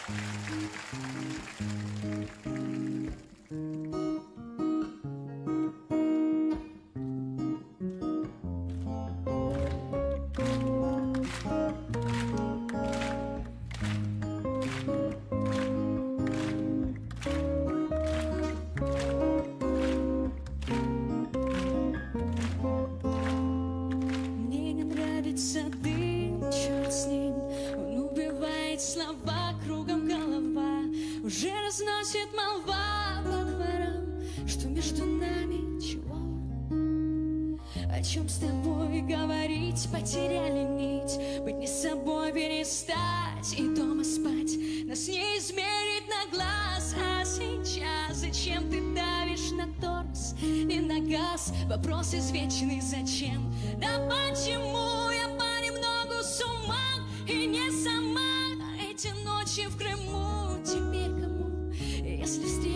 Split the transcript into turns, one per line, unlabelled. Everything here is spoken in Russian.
Мне не нравится дым, черт с ним. Он убивает слова, кругом голова. Уже разносит молва по дворам, что между нами чего? О чем с тобой говорить? Потеряли нить. Быть не собой перестать и дома спать. Нас не измерит на глаз. А сейчас зачем ты давишь на тормоз и на газ? Вопрос извечный зачем? Да почему я понемногу с ума и не сама? Эти ночи в Крыму теперь кому? Если встретишь